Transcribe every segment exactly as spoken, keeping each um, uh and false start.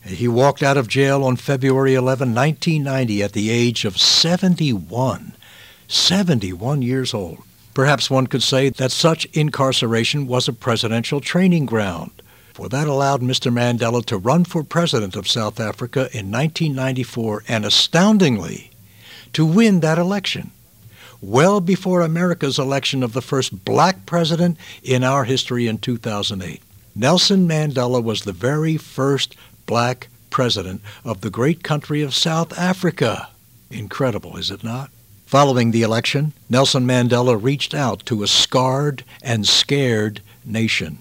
He walked out of jail on February eleventh, nineteen ninety, at the age of seventy-one. seventy-one years old. Perhaps one could say that such incarceration was a presidential training ground, for that allowed Mister Mandela to run for president of South Africa in nineteen ninety-four and, astoundingly, to win that election, well before America's election of the first black president in our history in two thousand eight. Nelson Mandela was the very first black president of the great country of South Africa. Incredible, is it not? Following the election, Nelson Mandela reached out to a scarred and scared nation.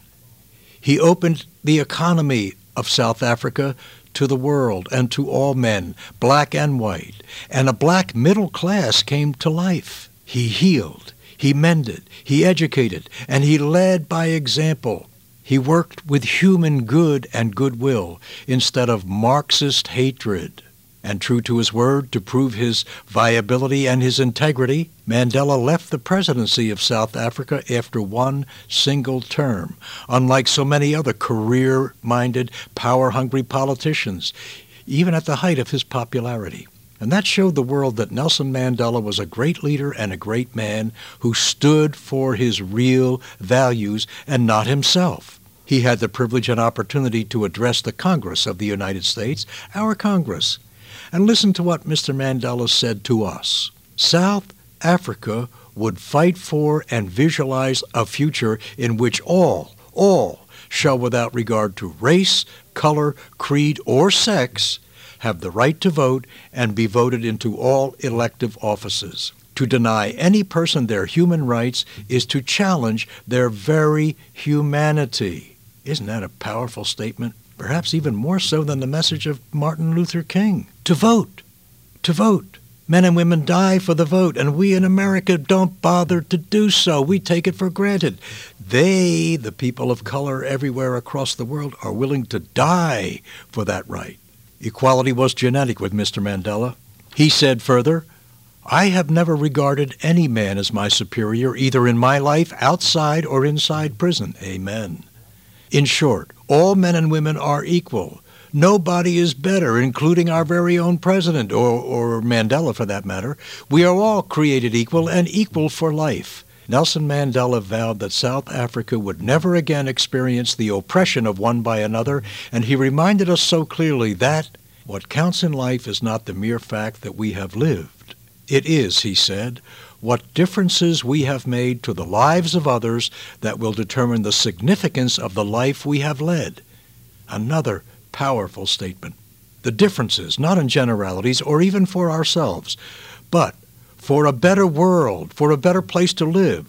He opened the economy of South Africa to the world and to all men, black and white, and a black middle class came to life. He healed, he mended, he educated, and he led by example. He worked with human good and goodwill instead of Marxist hatred. And true to his word, to prove his viability and his integrity, Mandela left the presidency of South Africa after one single term, unlike so many other career-minded, power-hungry politicians, even at the height of his popularity. And that showed the world that Nelson Mandela was a great leader and a great man who stood for his real values and not himself. He had the privilege and opportunity to address the Congress of the United States, our Congress. And listen to what Mister Mandela said to us. South Africa would fight for and visualize a future in which all, all shall, without regard to race, color, creed, or sex, have the right to vote and be voted into all elective offices. To deny any person their human rights is to challenge their very humanity. Isn't that a powerful statement? Perhaps even more so than the message of Martin Luther King. To vote. To vote. Men and women die for the vote, and we in America don't bother to do so. We take it for granted. They, the people of color everywhere across the world, are willing to die for that right. Equality was genetic with Mister Mandela. He said further, I have never regarded any man as my superior, either in my life, outside, or inside prison. Amen. In short, all men and women are equal. Nobody is better, including our very own president, or, or Mandela for that matter. We are all created equal and equal for life. Nelson Mandela vowed that South Africa would never again experience the oppression of one by another, and he reminded us so clearly that what counts in life is not the mere fact that we have lived. It is, he said, what differences we have made to the lives of others that will determine the significance of the life we have led. Another powerful statement. The differences, not in generalities or even for ourselves, but for a better world, for a better place to live,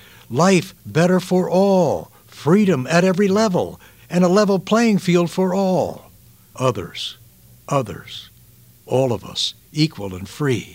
life better for all, freedom at every level, and a level playing field for all. Others, others, all of us, equal and free.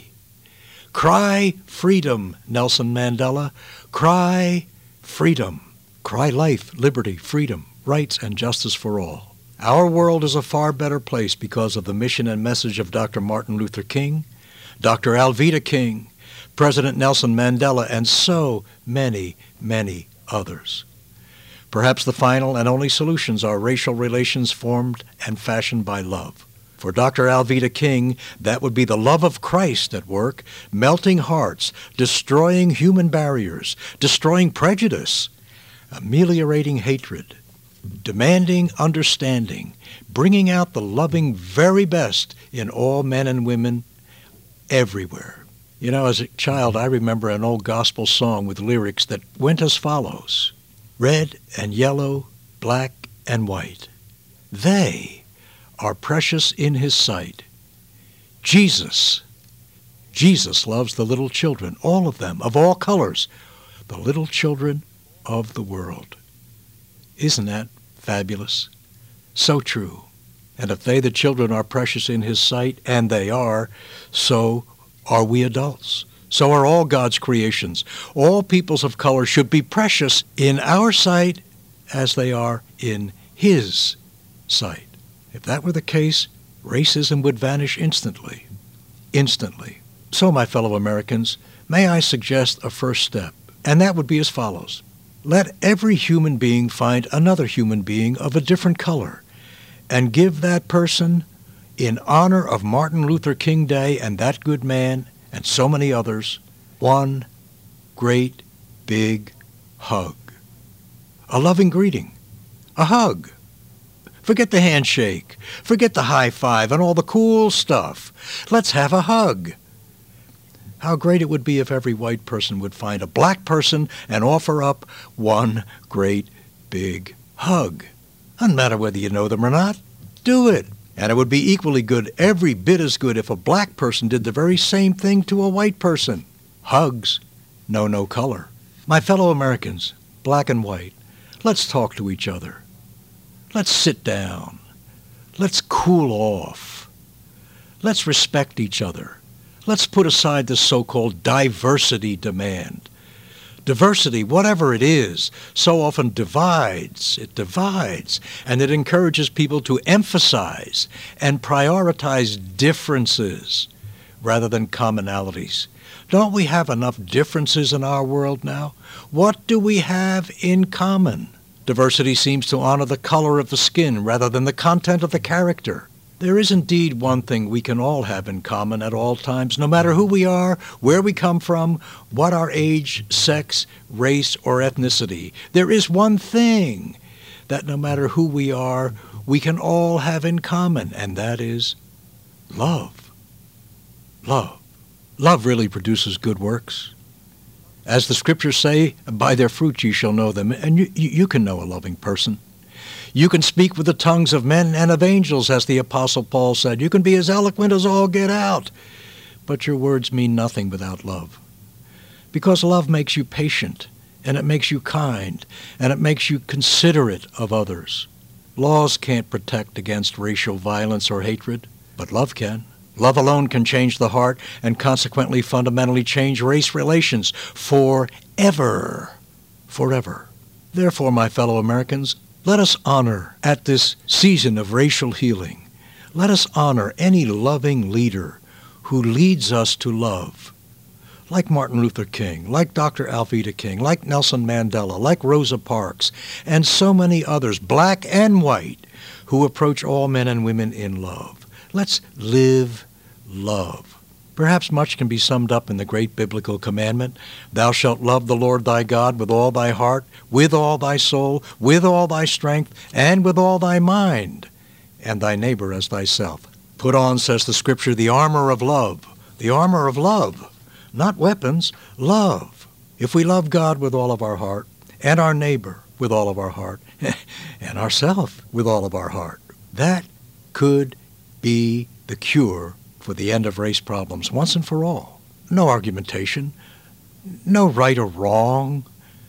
Cry freedom, Nelson Mandela. Cry freedom. Cry life, liberty, freedom, rights, and justice for all. Our world is a far better place because of the mission and message of Doctor Martin Luther King, Doctor Alveda King, President Nelson Mandela, and so many, many others. Perhaps the final and only solutions are racial relations formed and fashioned by love. For Doctor Alveda King, that would be the love of Christ at work, melting hearts, destroying human barriers, destroying prejudice, ameliorating hatred, demanding understanding, bringing out the loving very best in all men and women everywhere. You know, as a child, I remember an old gospel song with lyrics that went as follows. Red and yellow, black and white. They are precious in his sight. Jesus, Jesus loves the little children, all of them, of all colors, the little children of the world. Isn't that fabulous? So true. And if they, the children, are precious in his sight, and they are, so are we adults. So are all God's creations. All peoples of color should be precious in our sight as they are in his sight. If that were the case, racism would vanish instantly. Instantly. So, my fellow Americans, may I suggest a first step, and that would be as follows. Let every human being find another human being of a different color and give that person, in honor of Martin Luther King Day and that good man and so many others, one great big hug. A loving greeting. A hug. Forget the handshake. Forget the high five and all the cool stuff. Let's have a hug. How great it would be if every white person would find a black person and offer up one great big hug. Doesn't matter whether you know them or not. Do it. And it would be equally good, every bit as good, if a black person did the very same thing to a white person. Hugs know no color. My fellow Americans, black and white, let's talk to each other. Let's sit down. Let's cool off. Let's respect each other. Let's put aside this so-called diversity demand. Diversity, whatever it is, so often divides. It divides, and it encourages people to emphasize and prioritize differences rather than commonalities. Don't we have enough differences in our world now? What do we have in common? Diversity seems to honor the color of the skin rather than the content of the character. There is indeed one thing we can all have in common at all times, no matter who we are, where we come from, what our age, sex, race, or ethnicity. There is one thing that no matter who we are, we can all have in common, and that is love. Love. Love really produces good works. As the scriptures say, by their fruits ye shall know them, and you, you can know a loving person. You can speak with the tongues of men and of angels, as the Apostle Paul said. You can be as eloquent as all get out, but your words mean nothing without love. Because love makes you patient, and it makes you kind, and it makes you considerate of others. Laws can't protect against racial violence or hatred, but love can. Love alone can change the heart and consequently fundamentally change race relations forever. Forever. Therefore, my fellow Americans, let us honor, at this season of racial healing, let us honor any loving leader who leads us to love. Like Martin Luther King, like Doctor Alveda King, like Nelson Mandela, like Rosa Parks, and so many others, black and white, who approach all men and women in love. Let's live love. Perhaps much can be summed up in the great biblical commandment, thou shalt love the Lord thy God with all thy heart, with all thy soul, with all thy strength, and with all thy mind, and thy neighbor as thyself. Put on, says the scripture, the armor of love, the armor of love, not weapons, love. If we love God with all of our heart, and our neighbor with all of our heart, and ourself with all of our heart, that could be the cure for the end of race problems once and for all. No argumentation, no right or wrong,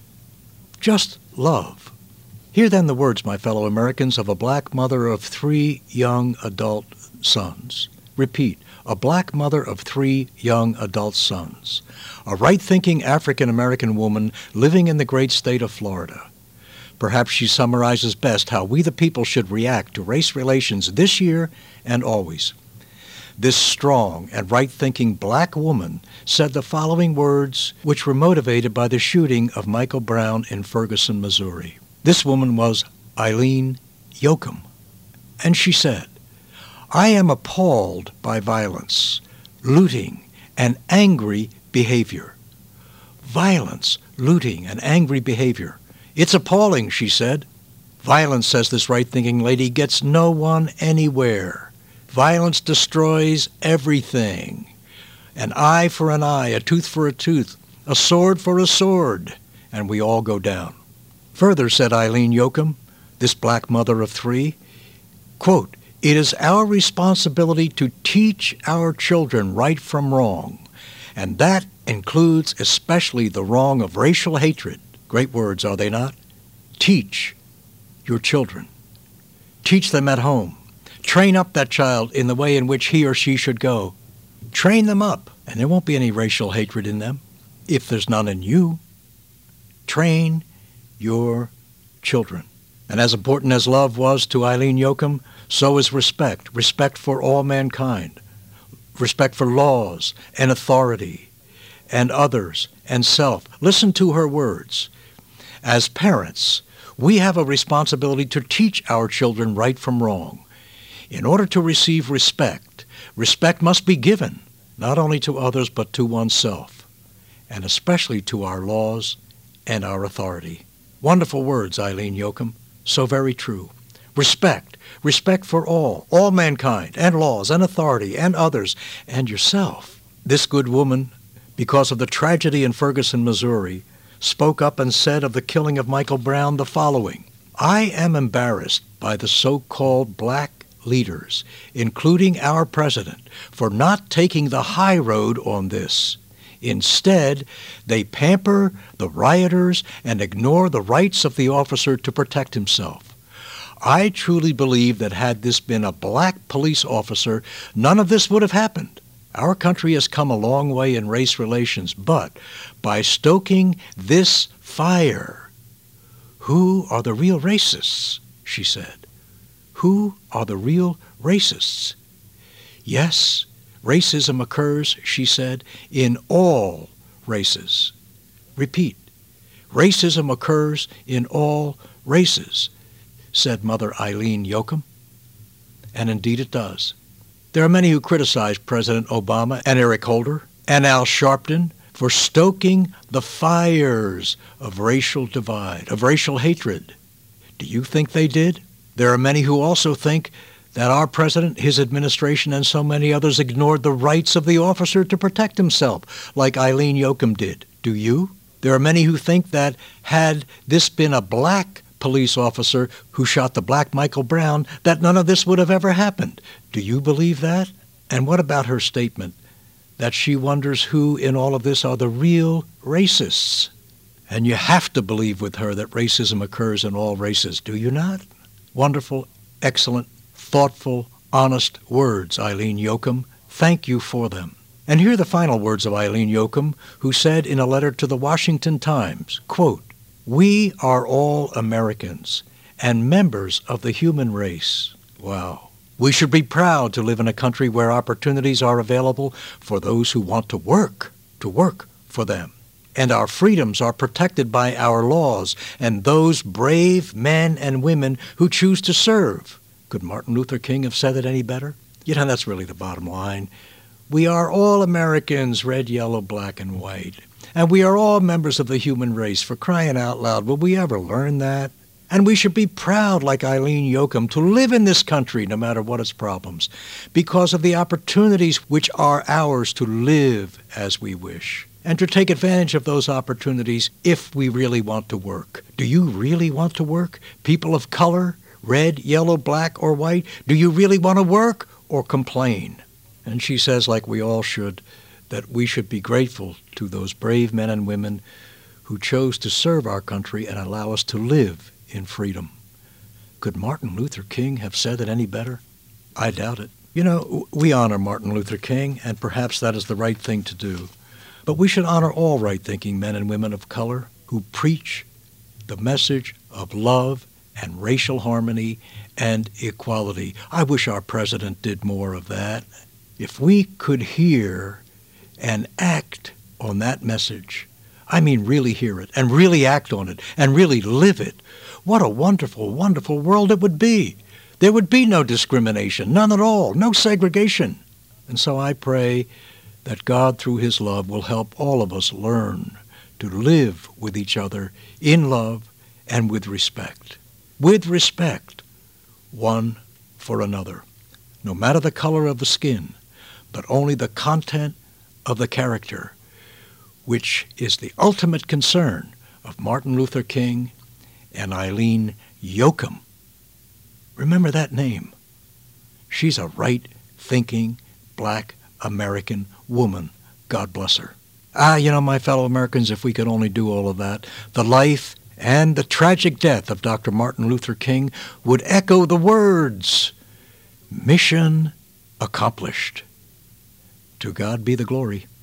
just love. Hear then the words, my fellow Americans, of a black mother of three young adult sons. Repeat, a black mother of three young adult sons. A right-thinking African-American woman living in the great state of Florida. Perhaps she summarizes best how we the people should react to race relations this year and always. This strong and right-thinking black woman said the following words, which were motivated by the shooting of Michael Brown in Ferguson, Missouri. This woman was Eileen Yoakum, and she said, I am appalled by violence, looting, and angry behavior. Violence, looting, and angry behavior. It's appalling, she said. Violence, says this right-thinking lady, gets no one anywhere. Violence destroys everything. An eye for an eye, a tooth for a tooth, a sword for a sword, and we all go down. Further, said Eileen Yoakum, this black mother of three, quote, it is our responsibility to teach our children right from wrong, and that includes especially the wrong of racial hatred. Great words, are they not? Teach your children. Teach them at home. Train up that child in the way in which he or she should go. Train them up, and there won't be any racial hatred in them, if there's none in you. Train your children. And as important as love was to Eileen Yoakum, so is respect. Respect for all mankind. Respect for laws and authority and others and self. Listen to her words. As parents, we have a responsibility to teach our children right from wrong. In order to receive respect, respect must be given, not only to others but to oneself, and especially to our laws and our authority. Wonderful words, Eileen Yoakum. So very true. Respect. Respect for all, all mankind, and laws, and authority, and others, and yourself. This good woman, because of the tragedy in Ferguson, Missouri, spoke up and said of the killing of Michael Brown the following: I am embarrassed by the so-called black leaders, including our president, for not taking the high road on this. Instead, they pamper the rioters and ignore the rights of the officer to protect himself. I truly believe that had this been a black police officer, none of this would have happened. Our country has come a long way in race relations, but by stoking this fire, who are the real racists? She said. Who are the real racists? Yes, racism occurs, she said, in all races. Repeat, racism occurs in all races, said Mother Eileen Yoakum. And indeed it does. There are many who criticize President Obama and Eric Holder and Al Sharpton for stoking the fires of racial divide, of racial hatred. Do you think they did? There are many who also think that our president, his administration, and so many others ignored the rights of the officer to protect himself, like Eileen Yoakum did. Do you? There are many who think that had this been a black police officer who shot the black Michael Brown, that none of this would have ever happened. Do you believe that? And what about her statement that she wonders who in all of this are the real racists? And you have to believe with her that racism occurs in all races, do you not? Wonderful, excellent, thoughtful, honest words, Eileen Yoakum. Thank you for them. And here are the final words of Eileen Yoakum, who said in a letter to the Washington Times, quote, we are all Americans and members of the human race. Wow. We should be proud to live in a country where opportunities are available for those who want to work, to work for them. And our freedoms are protected by our laws and those brave men and women who choose to serve. Could Martin Luther King have said it any better? You know, that's really the bottom line. We are all Americans, red, yellow, black, and white. And we are all members of the human race, for crying out loud. Will we ever learn that? And we should be proud, like Eileen Yoakum, to live in this country, no matter what its problems, because of the opportunities which are ours to live as we wish, and to take advantage of those opportunities if we really want to work. Do you really want to work? People of color, red, yellow, black, or white, do you really want to work or complain? And she says, like we all should, that we should be grateful to those brave men and women who chose to serve our country and allow us to live in freedom. Could Martin Luther King have said it any better? I doubt it. You know, we honor Martin Luther King, and perhaps that is the right thing to do. But we should honor all right-thinking men and women of color who preach the message of love and racial harmony and equality. I wish our president did more of that. If we could hear and act on that message, I mean really hear it and really act on it and really live it, what a wonderful, wonderful world it would be. There would be no discrimination, none at all, no segregation. And so I pray that God, through his love, will help all of us learn to live with each other in love and with respect. With respect, one for another, no matter the color of the skin, but only the content of the character, which is the ultimate concern of Martin Luther King and Eileen Yoakum. Remember that name. She's a right-thinking black American woman. God bless her. Ah, you know, my fellow Americans, if we could only do all of that, the life and the tragic death of Doctor Martin Luther King would echo the words, mission accomplished. To God be the glory.